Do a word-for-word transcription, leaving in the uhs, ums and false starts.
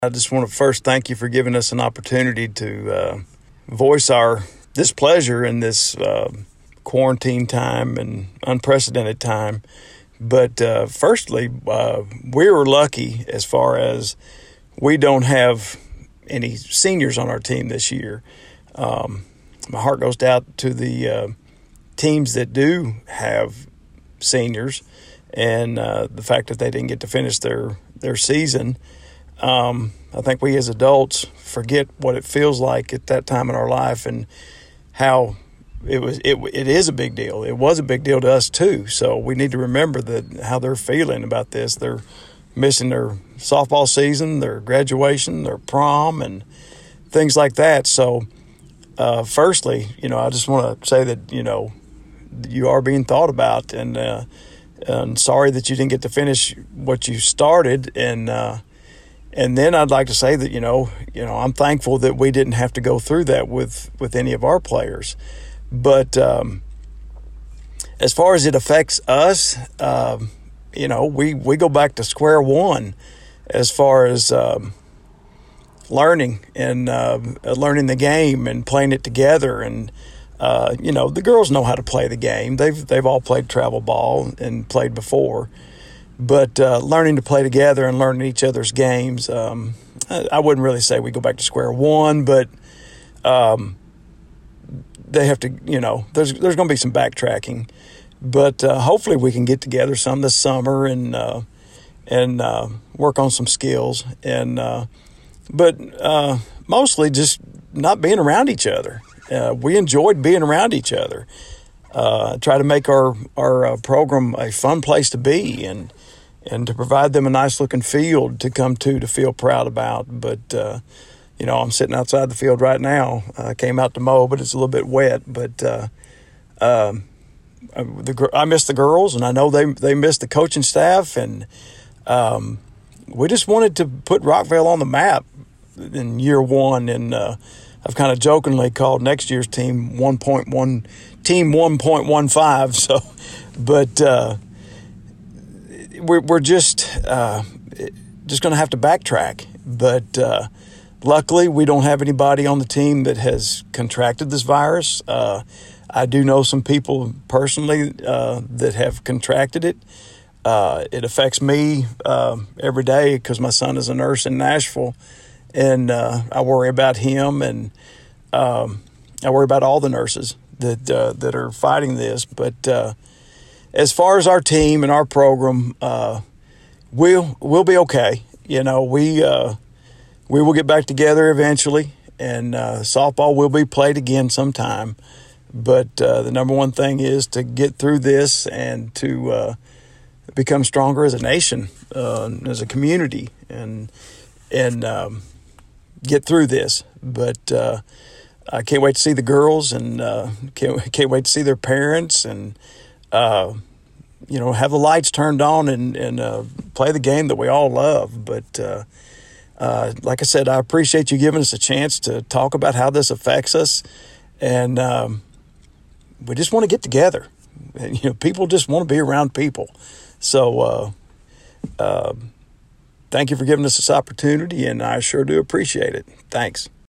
I just want to first thank you for giving us an opportunity to uh, voice our displeasure in this uh, quarantine time and unprecedented time. But uh, firstly, uh, we were lucky as far as we don't have any seniors on our team this year. Um, my heart goes out to the uh, teams that do have seniors, and uh, the fact that they didn't get to finish their, their season. Um, I think we as adults forget what it feels like at that time in our life and how it was. It it is a big deal. It was a big deal to us too. So we need to remember that how they're feeling about this. They're missing their softball season, their graduation, their prom, and things like that. So, uh, firstly, you know, I just want to say that you know you are being thought about, and uh, and sorry that you didn't get to finish what you started, and. Uh, And then I'd like to say that, you know, you know, I'm thankful that we didn't have to go through that with, with any of our players. But um, as far as it affects us, um, you know, we, we go back to square one as far as um, learning and uh, learning the game and playing it together. And, uh, you know, the girls know how to play the game. They've, they've all played travel ball and played before. But uh, learning to play together and learning each other's games, um, I, I wouldn't really say we go back to square one, but um, they have to, you know, there's there's going to be some backtracking. But uh, hopefully we can get together some this summer and uh, and uh, work on some skills. And uh, but uh, mostly just not being around each other. Uh, we enjoyed being around each other. Uh, try to make our our uh, program a fun place to be and. and to provide them a nice-looking field to come to to feel proud about. But, uh, you know, I'm sitting outside the field right now. I came out to mow, but it's a little bit wet. But uh, um, the, I miss the girls, and I know they they miss the coaching staff. And um, we just wanted to put Rockvale on the map in year one. And uh, I've kind of jokingly called next year's team one point one, Team one point one five. So, but... Uh, We're we're just uh, just going to have to backtrack, but uh, luckily we don't have anybody on the team that has contracted this virus. Uh, I do know some people personally uh, that have contracted it. Uh, it affects me uh, every day because my son is a nurse in Nashville, and uh, I worry about him, and um, I worry about all the nurses that uh, that are fighting this, but. Uh, As far as our team and our program, uh, we'll we'll be okay. You know, we uh, we will get back together eventually, and uh, softball will be played again sometime. But uh, the number one thing is to get through this and to uh, become stronger as a nation, uh, as a community, and and um, get through this. But uh, I can't wait to see the girls, and uh, can't can't wait to see their parents and. Uh, you know, have the lights turned on and, and uh, play the game that we all love. But uh, uh, like I said, I appreciate you giving us a chance to talk about how this affects us. And um, we just want to get together. And, you know, people just want to be around people. So uh, uh, thank you for giving us this opportunity, and I sure do appreciate it. Thanks.